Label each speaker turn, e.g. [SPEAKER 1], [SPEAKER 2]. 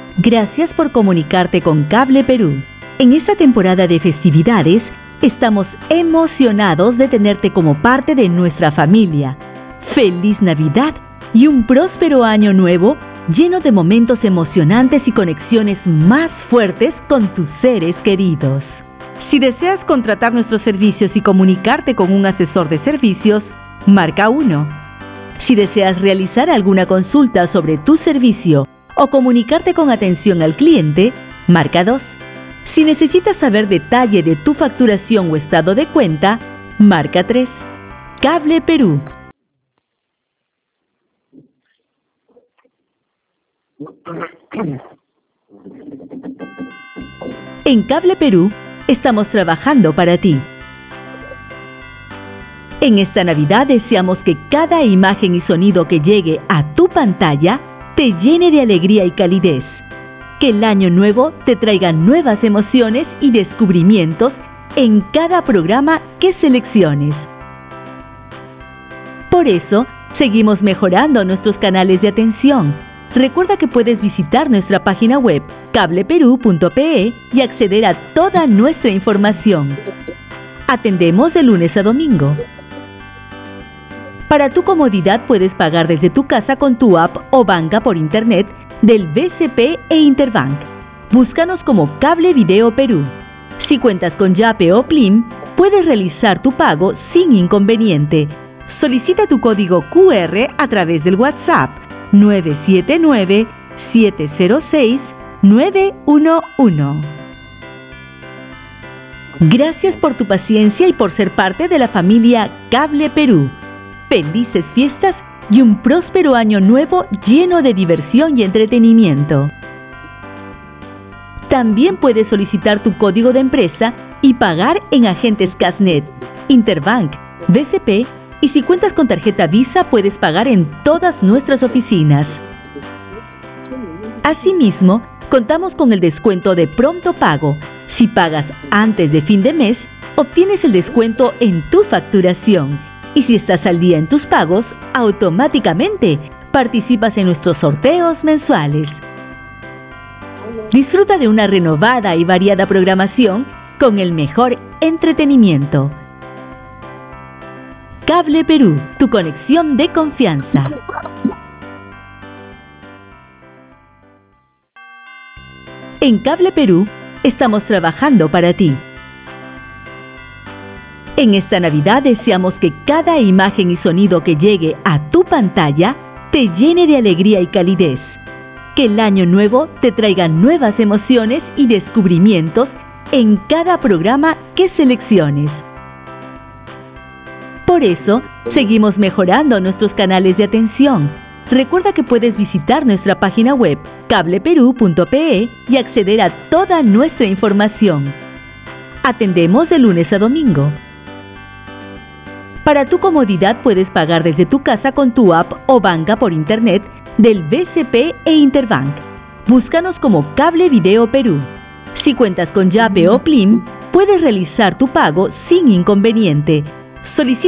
[SPEAKER 1] Gracias por comunicarte con Cable Perú. En esta temporada de festividades, estamos emocionados de tenerte como parte de nuestra familia. ¡Feliz Navidad y un próspero año nuevo lleno de momentos emocionantes y conexiones más fuertes con tus seres queridos! Si deseas contratar nuestros servicios y comunicarte con un asesor de servicios, marca 1. Si deseas realizar alguna consulta sobre tu servicio o comunicarte con atención al cliente, marca 2. Si necesitas saber detalle de tu facturación o estado de cuenta, marca 3. Cable Perú. En Cable Perú, estamos trabajando para ti. En esta Navidad deseamos que cada imagen y sonido que llegue a tu pantalla te llene de alegría y calidez. Que el año nuevo te traiga nuevas emociones y descubrimientos en cada programa que selecciones. Por eso, seguimos mejorando nuestros canales de atención. Recuerda que puedes visitar nuestra página web cableperú.pe y acceder a toda nuestra información. Atendemos de lunes a domingo. Para tu comodidad puedes pagar desde tu casa con tu app o banca por internet del BCP e Interbank. Búscanos como Cable Video Perú. Si cuentas con Yape o Plim, puedes realizar tu pago sin inconveniente. Solicita tu código QR a través del WhatsApp 979-706-911. Gracias por tu paciencia y por ser parte de la familia Cable Perú. Felices fiestas y un próspero año nuevo lleno de diversión y entretenimiento. También puedes solicitar tu código de empresa y pagar en agentes Casnet, Interbank, BCP, y si cuentas con tarjeta Visa puedes pagar en todas nuestras oficinas. Asimismo, contamos con el descuento de pronto pago. Si pagas antes de fin de mes, obtienes el descuento en tu facturación. Y si estás al día en tus pagos, automáticamente participas en nuestros sorteos mensuales. Disfruta de una renovada y variada programación con el mejor entretenimiento. Cable Perú, tu conexión de confianza. En Cable Perú, estamos trabajando para ti. En esta Navidad deseamos que cada imagen y sonido que llegue a tu pantalla te llene de alegría y calidez. Que el año nuevo te traiga nuevas emociones y descubrimientos en cada programa que selecciones. Por eso, seguimos mejorando nuestros canales de atención. Recuerda que puedes visitar nuestra página web cableperú.pe y acceder a toda nuestra información. Atendemos de lunes a domingo. Para tu comodidad puedes pagar desde tu casa con tu app o banca por internet del BCP e Interbank. Búscanos como Cable Video Perú. Si cuentas con Yape o Plim, puedes realizar tu pago sin inconveniente. Solicita